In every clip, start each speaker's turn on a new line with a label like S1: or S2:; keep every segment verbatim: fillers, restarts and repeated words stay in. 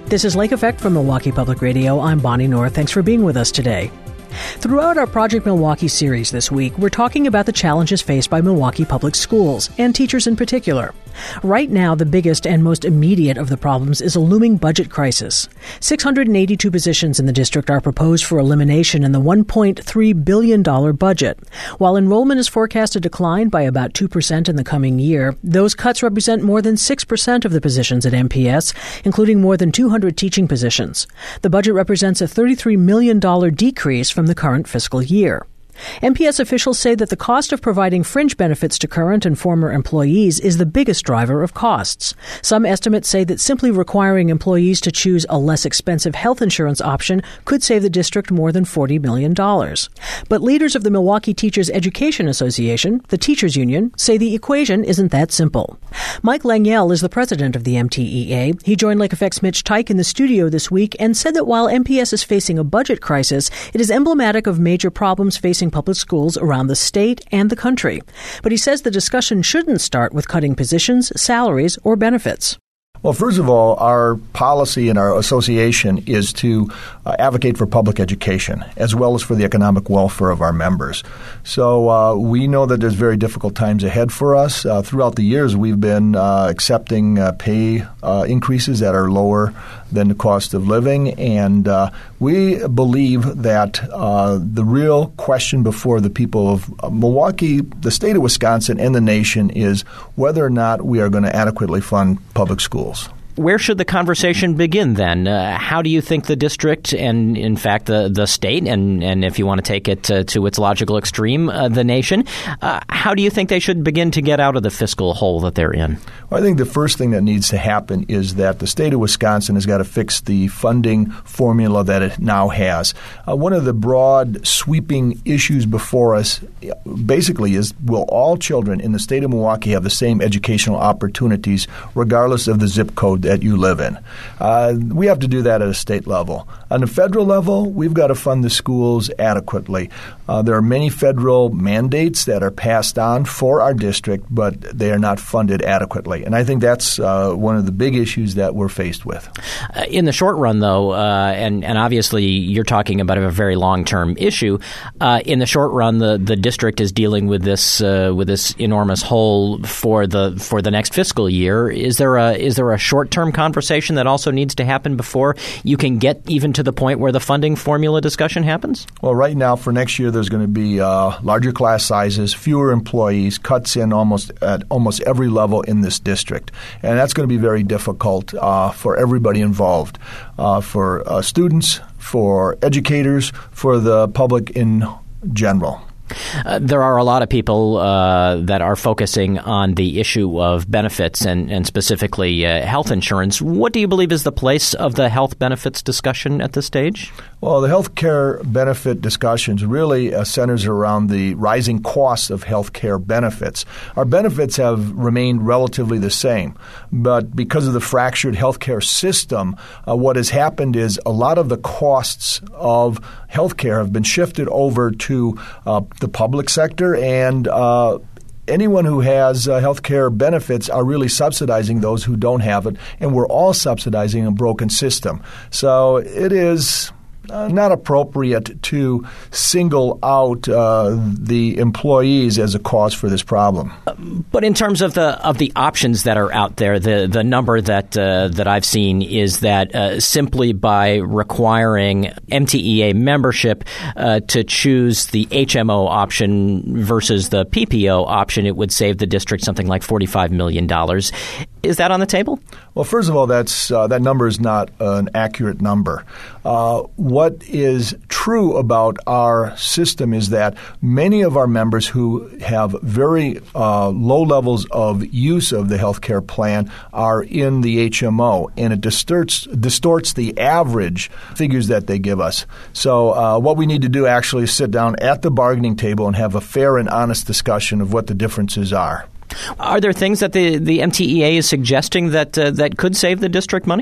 S1: This is Lake Effect from Milwaukee Public Radio. I'm Bonnie North. Thanks for being with us today. Throughout our Project Milwaukee series this week, we're talking about the challenges faced by Milwaukee public schools, and teachers in particular. Right now, the biggest and most immediate of the problems is a looming budget crisis. six hundred eighty-two positions in the district are proposed for elimination in the one point three billion dollars budget. While enrollment is forecast to decline by about two percent in the coming year, those cuts represent more than six percent of the positions at M P S, including more than two hundred teaching positions. The budget represents a thirty-three million dollars decrease from the current fiscal year. M P S officials say that the cost of providing fringe benefits to current and former employees is the biggest driver of costs. Some estimates say that simply requiring employees to choose a less expensive health insurance option could save the district more than forty million dollars. But leaders of the Milwaukee Teachers Education Association, the teachers union, say the equation isn't that simple. Mike Langiel is the president of the M T E A. He joined Lake Effect's Mitch Teich in the studio this week and said that while M P S is facing a budget crisis, it is emblematic of major problems facing public schools around the state and the country. But he says the discussion shouldn't start with cutting positions, salaries, or benefits.
S2: Well, first of all, our policy in our association is to uh, advocate for public education as well as for the economic welfare of our members. So uh, we know that there's very difficult times ahead for us. Uh, throughout the years, we've been uh, accepting uh, pay uh, increases that are lower than the cost of living, and uh, we believe that uh, the real question before the people of Milwaukee, the state of Wisconsin, and the nation is whether or not we are going to adequately fund public schools.
S3: Where should the conversation begin then? Uh, how do you think the district and, in fact, the, the state, and, and if you want to take it uh, to its logical extreme, uh, the nation, uh, how do you think they should begin to get out of the fiscal hole that they're in?
S2: Well, I think the first thing that needs to happen is that the state of Wisconsin has got to fix the funding formula that it now has. Uh, one of the broad, sweeping issues before us basically is, will all children in the state of Milwaukee have the same educational opportunities regardless of the zip code that you live in? Uh, we have to do that at a state level. On the federal level, we've got to fund the schools adequately. Uh, there are many federal mandates that are passed on for our district, but they are not funded adequately. And I think that's uh, one of the big issues that we're faced with.
S3: Uh, in the short run, though, uh, and, and obviously you're talking about a very long-term issue, uh, in the short run, the, the district is dealing with this uh, with this enormous hole for the for the next fiscal year. Is there a is there a short-term conversation that also needs to happen before you can get even to the point where the funding formula discussion happens?
S2: Well, right now for next year, there's going to be uh, larger class sizes, fewer employees, cuts in almost at almost every level in this district, and that's going to be very difficult uh, for everybody involved, uh, for uh, students, for educators, for the public in general.
S3: Uh, there are a lot of people uh, that are focusing on the issue of benefits and, and specifically uh, health insurance. What do you believe is the place of the health benefits discussion at this stage?
S2: Well, the health care benefit discussions really uh, centers around the rising costs of health care benefits. Our benefits have remained relatively the same, but because of the fractured health care system, uh, what has happened is a lot of the costs of health care have been shifted over to uh, the public sector, and uh, anyone who has uh, health care benefits are really subsidizing those who don't have it, and we're all subsidizing a broken system. So it is Uh, not appropriate to single out uh, the employees as a cause for this problem.
S3: But in terms of the of the options that are out there, the the number that uh, that I've seen is that uh, simply by requiring M T E A membership uh, to choose the H M O option versus the P P O option, it would save the district something like forty-five million dollars. Is that on the table?
S2: Well, first of all, that's uh, that number is not an accurate number. Uh, what is true about our system is that many of our members who have very uh, low levels of use of the health care plan are in the H M O, and it distorts, distorts the average figures that they give us. So uh, what we need to do actually is sit down at the bargaining table and have a fair and honest discussion of what the differences are.
S3: Are there things that the, the M T E A is suggesting that uh, that could save the district money?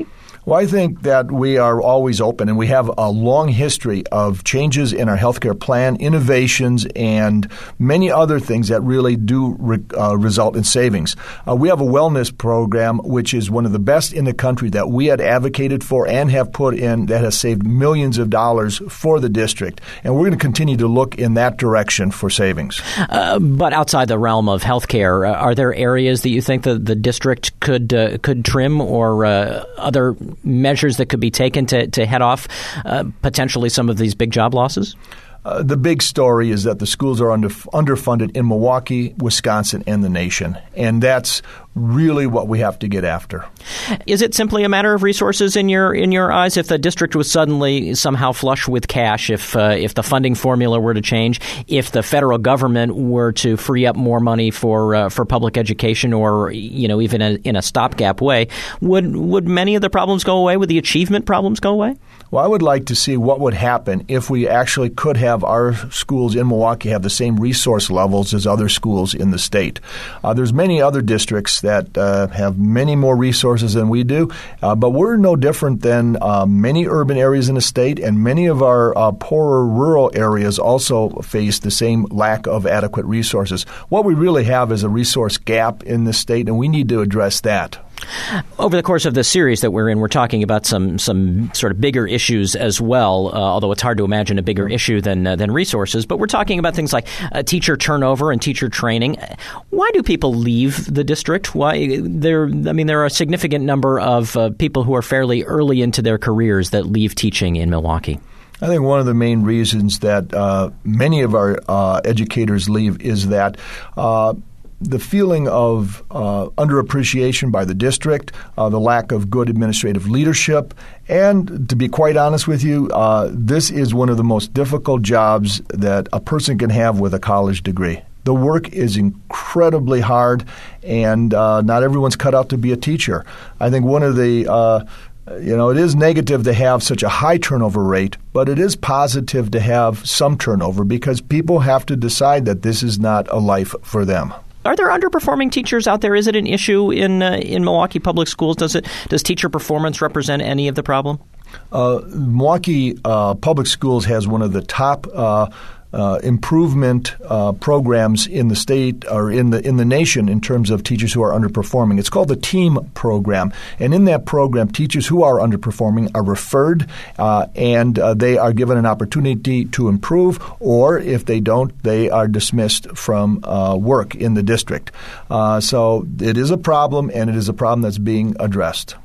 S2: Well, I think that we are always open, and we have a long history of changes in our healthcare plan, innovations, and many other things that really do re- uh, result in savings. Uh, we have a wellness program, which is one of the best in the country that we had advocated for and have put in that has saved millions of dollars for the district. And we're going to continue to look in that direction for savings.
S3: Uh, but outside the realm of healthcare, uh, are there areas that you think the, the district could uh, could trim or uh, other measures that could be taken to, to head off uh, potentially some of these big job losses?
S2: Uh, the big story is that the schools are under, underfunded in Milwaukee, Wisconsin, and the nation. And that's really what we have to get after.
S3: Is it simply a matter of resources in your in your eyes? If the district was suddenly somehow flush with cash, if uh, if the funding formula were to change, if the federal government were to free up more money for uh, for public education, or you know even a, in a stopgap way, would would many of the problems go away? Would the achievement problems go away?
S2: Well, I would like to see what would happen if we actually could have our schools in Milwaukee have the same resource levels as other schools in the state. Uh, there's many other districts that uh, have many more resources than we do, uh, but we're no different than uh, many urban areas in the state, and many of our uh, poorer rural areas also face the same lack of adequate resources. What we really have is a resource gap in the state, and we need to address that.
S3: Over the course of this series that we're in, we're talking about some some sort of bigger issues as well, uh, although it's hard to imagine a bigger issue than uh, than resources. But we're talking about things like uh, teacher turnover and teacher training. Why do people leave the district? Why there? I mean, there are a significant number of uh, people who are fairly early into their careers that leave teaching in Milwaukee.
S2: I think one of the main reasons that uh, many of our uh, educators leave is that uh, the feeling of uh, underappreciation by the district, uh, the lack of good administrative leadership, and to be quite honest with you, uh, this is one of the most difficult jobs that a person can have with a college degree. The work is incredibly hard, and uh, not everyone's cut out to be a teacher. I think one of the uh, You know, it is negative to have such a high turnover rate, but it is positive to have some turnover because people have to decide that this is not a life for them.
S3: Are there underperforming teachers out there? Is it an issue in uh, in Milwaukee Public Schools? Does it does teacher performance represent any of the problem?
S2: Uh, Milwaukee uh, Public Schools has one of the top uh, uh, improvement uh, programs in the state or in the in the nation in terms of teachers who are underperforming. It's called the TEAM program, and in that program, teachers who are underperforming are referred uh, and uh, they are given an opportunity to improve, or if they don't, they are dismissed from uh, work in the district. Uh, so it is a problem, and it is a problem that's being addressed.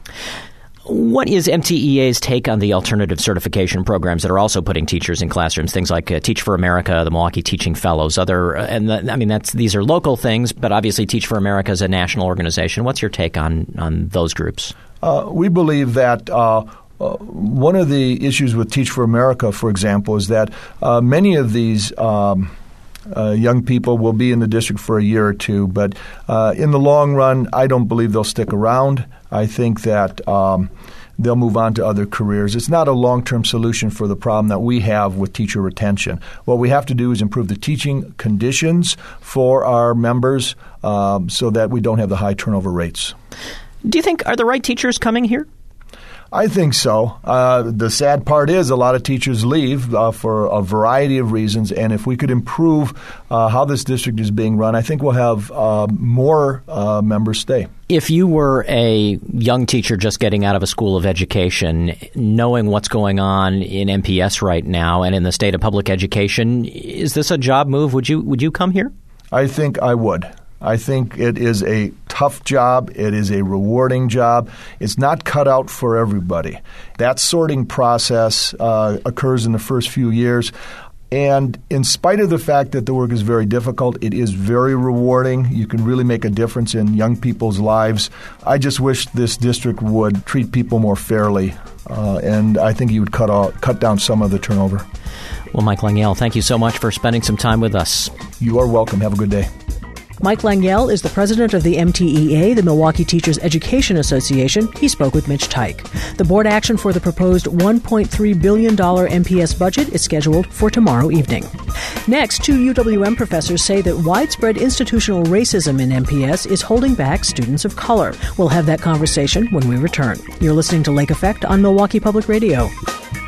S3: What is M T E A's take on the alternative certification programs that are also putting teachers in classrooms? Things like uh, Teach for America, the Milwaukee Teaching Fellows, other, uh, and the, I mean that's these are local things, but obviously Teach for America is a national organization. What's your take on on those groups?
S2: Uh, we believe that. Uh, Uh, one of the issues with Teach for America, for example, is that uh, many of these um, uh, young people will be in the district for a year or two, but uh, in the long run, I don't believe they'll stick around. I think that um, they'll move on to other careers. It's not a long-term solution for the problem that we have with teacher retention. What we have to do is improve the teaching conditions for our members um, so that we don't have the high turnover rates.
S3: Do you think, are the right teachers coming here?
S2: I think so. Uh, the sad part is a lot of teachers leave uh, for a variety of reasons, and if we could improve uh, how this district is being run, I think we'll have uh, more uh, members stay.
S3: If you were a young teacher just getting out of a school of education, knowing what's going on in M P S right now and in the state of public education, is this a job move? Would you would you come here?
S2: I think I would. I think it is a tough job. It is a rewarding job. It's not cut out for everybody. That sorting process uh, occurs in the first few years. And in spite of the fact that the work is very difficult, it is very rewarding. You can really make a difference in young people's lives. I just wish this district would treat people more fairly, uh, and I think you would cut off, cut down some of the turnover.
S3: Well, Mike Langiel, thank you so much for spending some time with us.
S2: You are welcome. Have a good day.
S1: Mike Langiel is the president of the M T E A, the Milwaukee Teachers Education Association. He spoke with Mitch Teich. The board action for the proposed one point three billion dollars M P S budget is scheduled for tomorrow evening. Next, two U W M professors say that widespread institutional racism in M P S is holding back students of color. We'll have that conversation when we return. You're listening to Lake Effect on Milwaukee Public Radio.